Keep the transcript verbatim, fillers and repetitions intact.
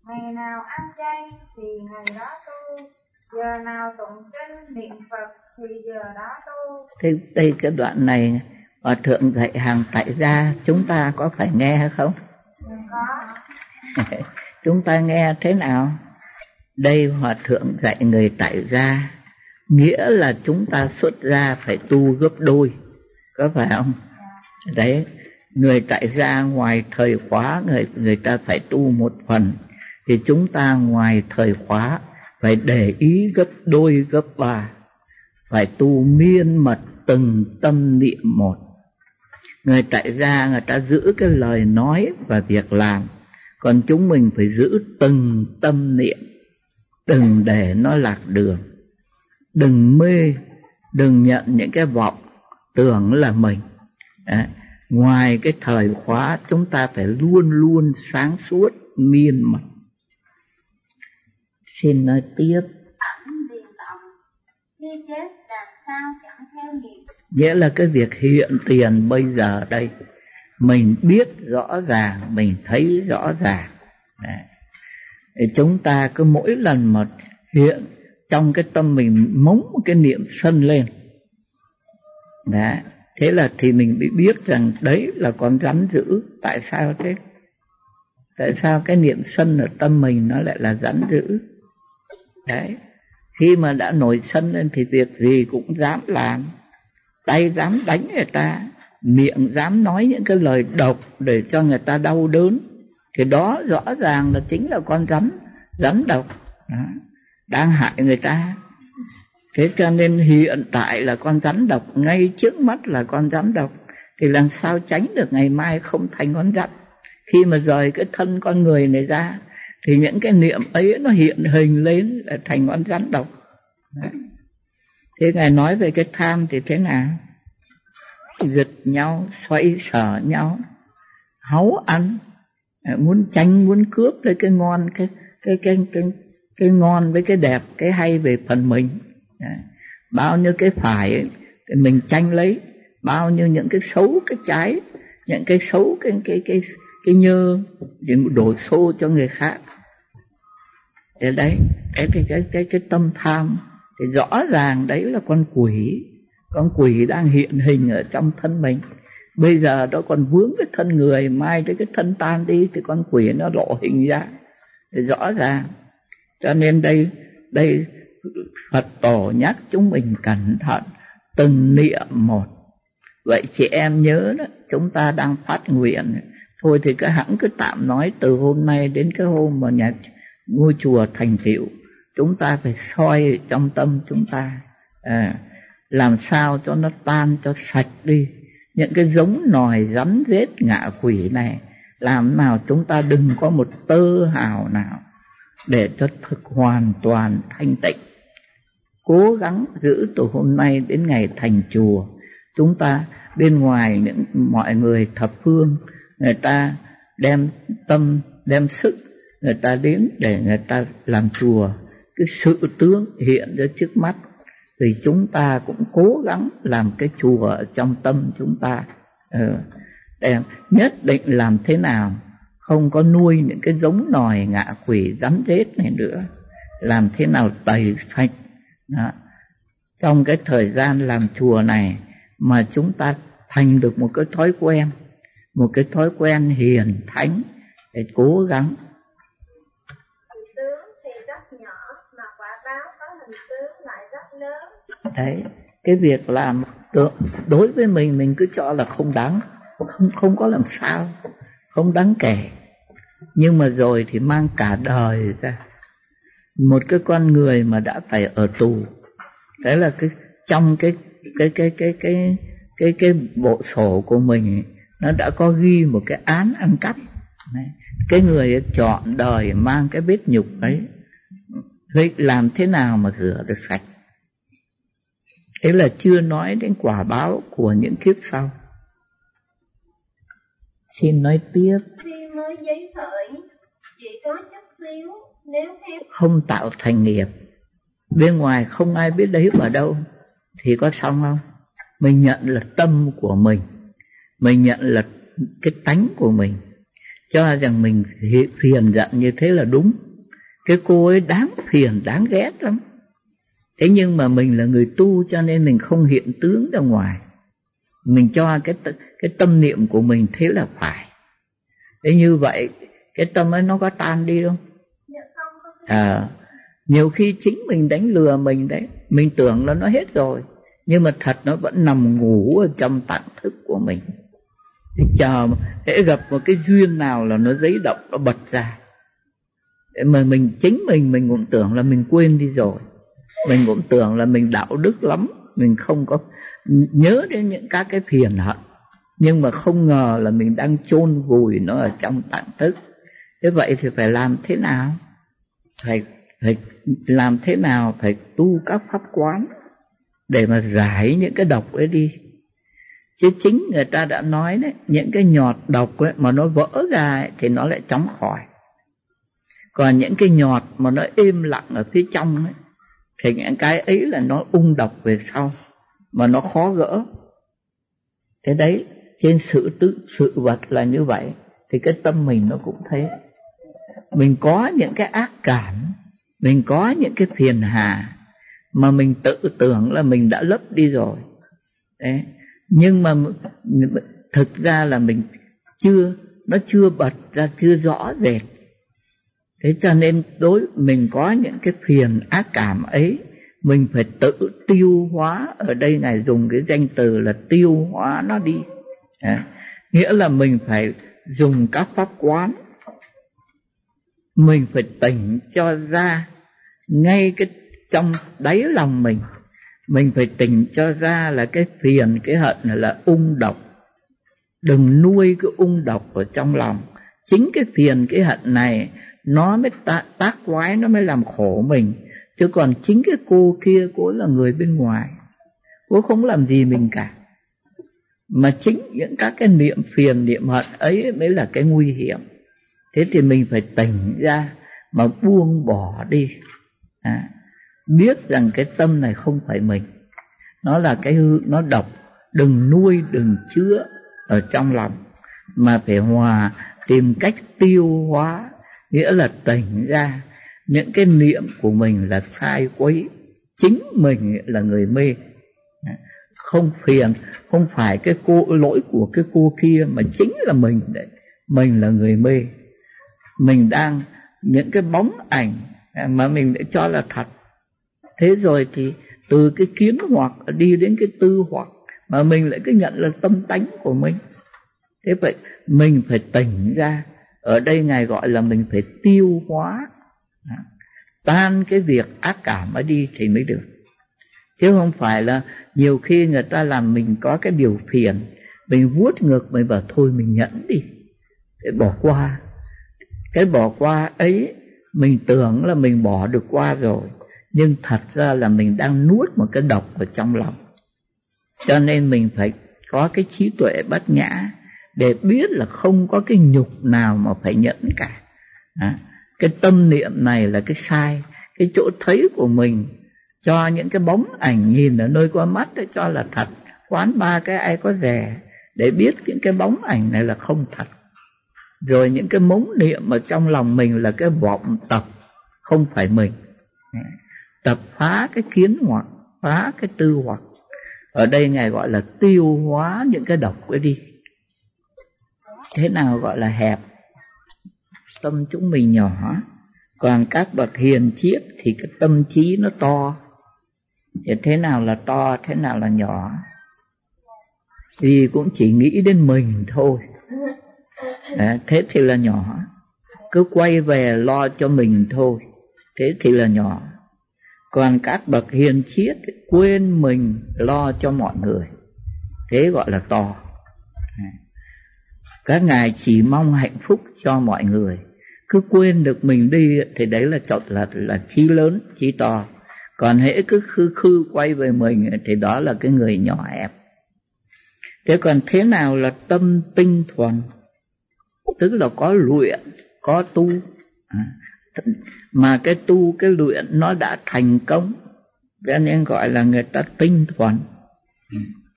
ngày nào ăn chay thì ngày đó tu, giờ nào tụng kinh niệm Phật thì giờ đó tu. Thế đây cái đoạn này Hòa thượng dạy hàng tại gia chúng ta có phải nghe hay không? Có. Chúng ta nghe thế nào? Đây Hòa thượng dạy người tại gia, nghĩa là chúng ta xuất gia phải tu gấp đôi, có phải không? Đấy, người tại gia ngoài thời khóa người người ta phải tu một phần, thì chúng ta ngoài thời khóa phải để ý gấp đôi gấp ba, phải tu miên mật từng tâm niệm một. Người tại gia người ta giữ cái lời nói và việc làm, còn chúng mình phải giữ từng tâm niệm, đừng để nó lạc đường, đừng mê, đừng nhận những cái vọng tưởng là mình. Đấy. Ngoài cái thời khóa chúng ta phải luôn luôn sáng suốt miên mật. Xin nói tiếp. Ẩn điền động, khi chết làm sao chẳng theo nghiệp. Nghĩa là cái việc hiện tiền bây giờ đây, mình biết rõ ràng, mình thấy rõ ràng. Đấy. Chúng ta cứ mỗi lần mà hiện trong cái tâm mình mống một cái niệm sân lên, đấy, thế là thì mình bị biết rằng đấy là con rắn dữ. Tại sao thế? Tại sao cái niệm sân ở tâm mình nó lại là rắn dữ? Đấy, khi mà đã nổi sân lên thì việc gì cũng dám làm, tay dám đánh người ta, miệng dám nói những cái lời độc để cho người ta đau đớn, thì đó rõ ràng là chính là con rắn, rắn độc đó, đang hại người ta. Thế cho nên hiện tại là con rắn độc, ngay trước mắt là con rắn độc, thì làm sao tránh được ngày mai không thành con rắn. Khi mà rời cái thân con người này ra thì những cái niệm ấy nó hiện hình lên là thành con rắn độc. Đấy. Thế Ngài nói về cái tham thì thế nào? Giật nhau, xoay sở nhau, háu ăn, muốn tranh, muốn cướp lấy cái ngon, cái cái cái cái cái ngon với cái đẹp, cái hay về phần mình. Đấy. Bao nhiêu cái phải ấy, thì mình tranh lấy, bao nhiêu những cái xấu, cái trái, những cái xấu, cái cái cái cái nhơ thì đổ xô cho người khác. Thế đấy, cái cái cái cái cái tâm tham thì rõ ràng đấy là con quỷ, con quỷ đang hiện hình ở trong thân mình. Bây giờ đó còn vướng cái thân người, mai tới cái thân tan đi thì con quỷ nó lộ hình ra, thì rõ ràng. Cho nên đây đây Phật tổ nhắc chúng mình cẩn thận từng niệm một. Vậy chị em nhớ đó, chúng ta đang phát nguyện thôi thì cái hãng cứ tạm nói từ hôm nay đến cái hôm mà nhà ngôi chùa thành tựu, chúng ta phải soi trong tâm chúng ta, à, làm sao cho nó tan, cho sạch đi những cái giống nòi rắn rết ngạ quỷ này, làm nào chúng ta đừng có một tơ hào nào để cho thực hoàn toàn thanh tịnh. Cố gắng giữ từ hôm nay đến ngày thành chùa. Chúng ta bên ngoài những mọi người thập phương, người ta đem tâm, đem sức, người ta đến để người ta làm chùa. Cái sự tướng hiện ra trước mắt, thì chúng ta cũng cố gắng làm cái chùa ở trong tâm chúng ta. Ừ. Để nhất định làm thế nào không có nuôi những cái giống nòi ngạ quỷ rắn rết này nữa, làm thế nào tẩy sạch. Đó. Trong cái thời gian làm chùa này mà chúng ta thành được một cái thói quen, một cái thói quen hiền thánh, để cố gắng. Hình tướng thì rất nhỏ mà quả báo có hình tướng lại rất lớn. Đấy, cái việc làm đối với mình mình cứ cho là không đáng, không không có làm sao, không đáng kể. Nhưng mà rồi thì mang cả đời ra. Một cái con người mà đã phải ở tù, thế là cái trong cái cái cái cái cái cái cái bộ sổ của mình nó đã có ghi một cái án ăn cắp. Đấy. Cái người chọn đời mang cái vết nhục ấy, vậy làm thế nào mà rửa được sạch? Thế là chưa nói đến quả báo của những kiếp sau. Xin nói tiếp. Khi mới giấy khởi chỉ có chút xíu, nếu theo không tạo thành nghiệp, bên ngoài không ai biết đấy ở đâu, thì có xong không? Mình nhận là tâm của mình, mình nhận là cái tánh của mình. cho rằng mình phiền giận như thế là đúng. Cái cô ấy đáng phiền, đáng ghét lắm. Thế nhưng mà mình là người tu cho nên mình không hiện tướng ra ngoài. Mình cho cái, cái tâm niệm của mình thế là phải. Thế như vậy cái tâm ấy nó có tan đi không? À, nhiều khi chính mình đánh lừa mình đấy. Mình tưởng là nó hết rồi, nhưng mà thật nó vẫn nằm ngủ ở trong tạng thức của mình. Thì chờ để gặp một cái duyên nào là nó giấy động, nó bật ra. Để mà mình chính mình mình cũng tưởng là mình quên đi rồi. Mình cũng tưởng là mình đạo đức lắm, mình không có nhớ đến những các cái phiền hận. Nhưng mà không ngờ là mình đang chôn vùi nó ở trong tạng thức. Thế vậy thì phải làm thế nào? Phải, phải làm thế nào? Phải tu các pháp quán để mà giải những cái độc ấy đi. Chứ chính người ta đã nói đấy, những cái nhọt độc ấy mà nó vỡ ra ấy, thì nó lại chóng khỏi. Còn những cái nhọt mà nó im lặng ở phía trong ấy, thì những cái ấy là nó ung độc về sau, mà nó khó gỡ. Thế đấy, trên sự tự sự vật là như vậy. Thì cái tâm mình nó cũng thế. Mình có những cái ác cảm, mình có những cái phiền hà mà mình tự tưởng là mình đã lấp đi rồi. Đấy. Nhưng mà thực ra là mình chưa, nó chưa bật ra, chưa rõ rệt. Thế cho nên đối mình có những cái phiền ác cảm ấy, mình phải tự tiêu hóa. Ở đây Ngài dùng cái danh từ là tiêu hóa nó đi. À, nghĩa là mình phải dùng các pháp quán. Mình phải tỉnh cho ra ngay cái trong đáy lòng mình. Mình phải tỉnh cho ra là cái phiền, cái hận là ung độc. Đừng nuôi cái ung độc ở trong lòng. Chính cái phiền, cái hận này nó mới tác quái, nó mới làm khổ mình. Chứ còn chính cái cô kia, cô là người bên ngoài, cô không làm gì mình cả. Mà chính những các cái niệm phiền, niệm hận ấy mới là cái nguy hiểm. Thế thì mình phải tỉnh ra mà buông bỏ đi. À, biết rằng cái tâm này không phải mình, nó là cái hư, nó độc. Đừng nuôi, đừng chứa ở trong lòng, mà phải hòa, tìm cách tiêu hóa. Nghĩa là tỉnh ra những cái niệm của mình là sai quấy, chính mình là người mê. Không phiền, không phải cái cô lỗi của cái cô kia, mà chính là mình đấy. Mình là người mê. Mình đang những cái bóng ảnh mà mình để cho là thật. Thế rồi thì từ cái kiến hoặc đi đến cái tư hoặc, mà mình lại cứ nhận là tâm tánh của mình. Thế vậy mình phải tỉnh ra. Ở đây Ngài gọi là mình phải tiêu hóa, tan cái việc ác cảm ấy đi thì mới được. Chứ không phải là nhiều khi người ta làm mình có cái điều phiền, mình vuốt ngược mình bảo thôi mình nhẫn đi, để bỏ qua. Cái bỏ qua ấy mình tưởng là mình bỏ được qua rồi, nhưng thật ra là mình đang nuốt một cái độc ở trong lòng. Cho nên mình phải có cái trí tuệ bát nhã để biết là không có cái nhục nào mà phải nhẫn cả. À, cái tâm niệm này là cái sai. Cái chỗ thấy của mình cho những cái bóng ảnh nhìn ở nơi qua mắt để cho là thật. Quán ba cái ai có rẻ để biết những cái bóng ảnh này là không thật. Rồi những cái mống niệm ở trong lòng mình là cái vọng tập, không phải mình. Tập phá cái kiến hoặc, phá cái tư hoặc. Ở đây Ngài gọi là tiêu hóa những cái độc ấy đi. Thế nào gọi là hẹp? Tâm chúng mình nhỏ. Còn các bậc hiền triết thì cái tâm trí nó to. Thì thế nào là to, thế nào là nhỏ? Thì cũng chỉ nghĩ đến mình thôi. À, thế thì là nhỏ. Cứ quay về lo cho mình thôi, thế thì là nhỏ. Còn các bậc hiền triết quên mình lo cho mọi người, thế gọi là to. Các ngài chỉ mong hạnh phúc cho mọi người, cứ quên được mình đi thì đấy là chọn là là chí lớn, chí to. Còn hễ cứ khư khư quay về mình thì đó là cái người nhỏ hẹp. Thế còn thế nào là tâm tinh thuần? Tức là có luyện, có tu. À, mà cái tu, cái luyện nó đã thành công, cho nên gọi là người ta tinh thuần.